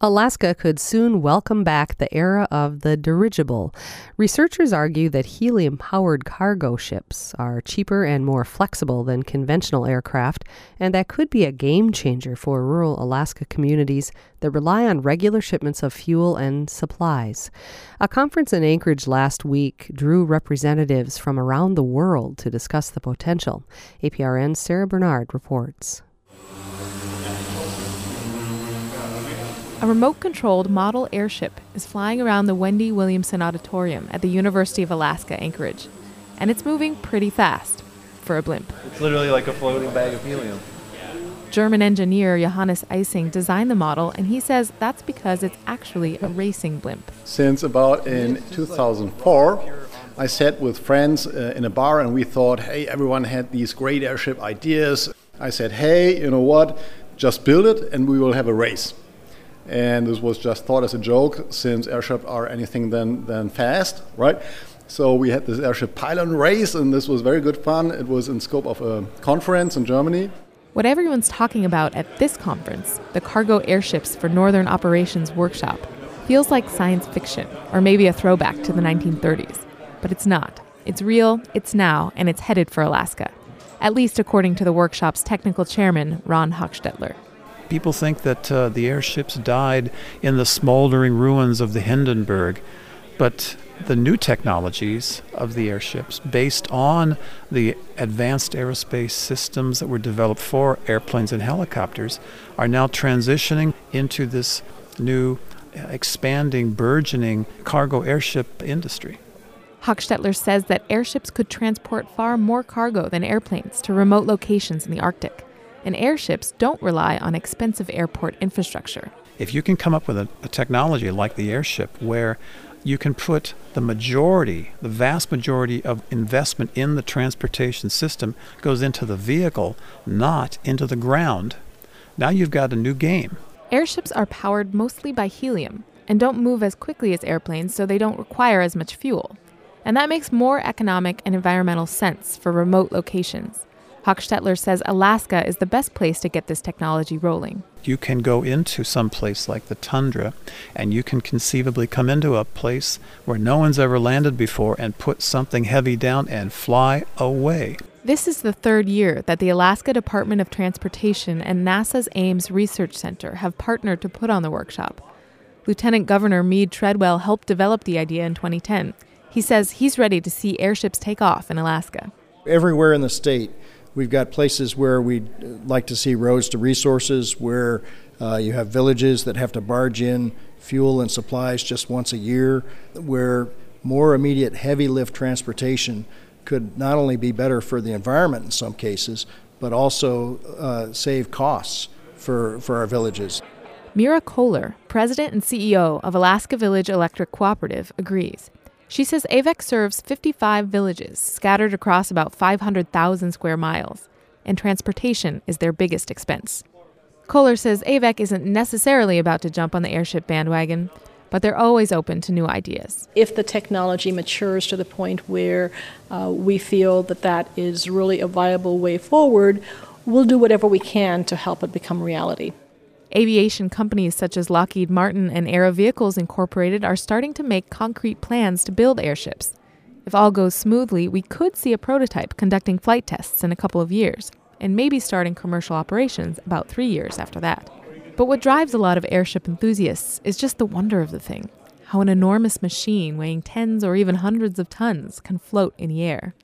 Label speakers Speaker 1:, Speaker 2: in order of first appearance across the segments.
Speaker 1: Alaska could soon welcome back the era of the dirigible. Researchers argue that helium-powered cargo ships are cheaper and more flexible than conventional aircraft, and that could be a game changer for rural Alaska communities that rely on regular shipments of fuel and supplies. A conference in Anchorage last week drew representatives from around the world to discuss the potential. APRN's Sarah Bernard reports.
Speaker 2: A remote-controlled model airship is flying around the Wendy Williamson Auditorium at the University of Alaska, Anchorage. And it's moving pretty fast for a blimp.
Speaker 3: It's literally like a floating bag of helium.
Speaker 2: German engineer Johannes Eising designed the model, and he says that's because it's actually a racing blimp.
Speaker 4: Since about in 2004, I sat with friends in a bar and we thought, hey, everyone had these great airship ideas. I said, hey, you know what, just build it and we will have a race. And this was just thought as a joke, since airships are anything than fast, right? So we had this airship pilot race, and this was very good fun. It was in scope of a conference in Germany.
Speaker 2: What everyone's talking about at this conference, the Cargo Airships for Northern Operations Workshop, feels like science fiction, or maybe a throwback to the 1930s. But it's not. It's real, it's now, and it's headed for Alaska. At least according to the workshop's technical chairman, Ron Hochstetler.
Speaker 5: People think that the airships died in the smoldering ruins of the Hindenburg, but the new technologies of the airships, based on the advanced aerospace systems that were developed for airplanes and helicopters, are now transitioning into this new, expanding, burgeoning cargo airship industry.
Speaker 2: Hochstetler says that airships could transport far more cargo than airplanes to remote locations in the Arctic. And airships don't rely on expensive airport infrastructure.
Speaker 5: If you can come up with a technology like the airship where you can put the vast majority of investment in the transportation system goes into the vehicle, not into the ground, now you've got a new game.
Speaker 2: Airships are powered mostly by helium and don't move as quickly as airplanes, so they don't require as much fuel. And that makes more economic and environmental sense for remote locations. Hochstetler says Alaska is the best place to get this technology rolling.
Speaker 5: You can go into some place like the tundra, and you can conceivably come into a place where no one's ever landed before and put something heavy down and fly away.
Speaker 2: This is the third year that the Alaska Department of Transportation and NASA's Ames Research Center have partnered to put on the workshop. Lieutenant Governor Meade Treadwell helped develop the idea in 2010. He says he's ready to see airships take off in Alaska.
Speaker 6: Everywhere in the state, we've got places where we'd like to see roads to resources, where you have villages that have to barge in fuel and supplies just once a year, where more immediate heavy lift transportation could not only be better for the environment in some cases, but also save costs for our villages.
Speaker 2: Mira Kohler, president and CEO of Alaska Village Electric Cooperative, agrees. She says AVEC serves 55 villages scattered across about 500,000 square miles, and transportation is their biggest expense. Kohler says AVEC isn't necessarily about to jump on the airship bandwagon, but they're always open to new ideas.
Speaker 7: If the technology matures to the point where we feel that is really a viable way forward, we'll do whatever we can to help it become reality.
Speaker 2: Aviation companies such as Lockheed Martin and Aero Vehicles Incorporated are starting to make concrete plans to build airships. If all goes smoothly, we could see a prototype conducting flight tests in a couple of years, and maybe starting commercial operations about 3 years after that. But what drives a lot of airship enthusiasts is just the wonder of the thing, how an enormous machine weighing tens or even hundreds of tons can float in the air.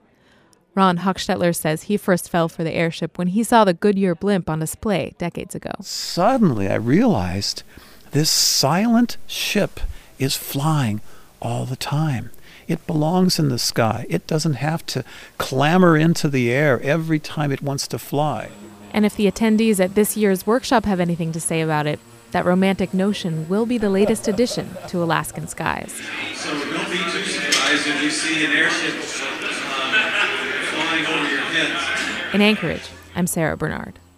Speaker 2: Ron Hochstetler says he first fell for the airship when he saw the Goodyear blimp on display decades ago.
Speaker 5: Suddenly I realized this silent ship is flying all the time. It belongs in the sky. It doesn't have to clamber into the air every time it wants to fly.
Speaker 2: And if the attendees at this year's workshop have anything to say about it, that romantic notion will be the latest addition to Alaskan skies.
Speaker 8: So don't be too surprised if you see an airship flying over your heads.
Speaker 2: In Anchorage, I'm Sarah Bernard.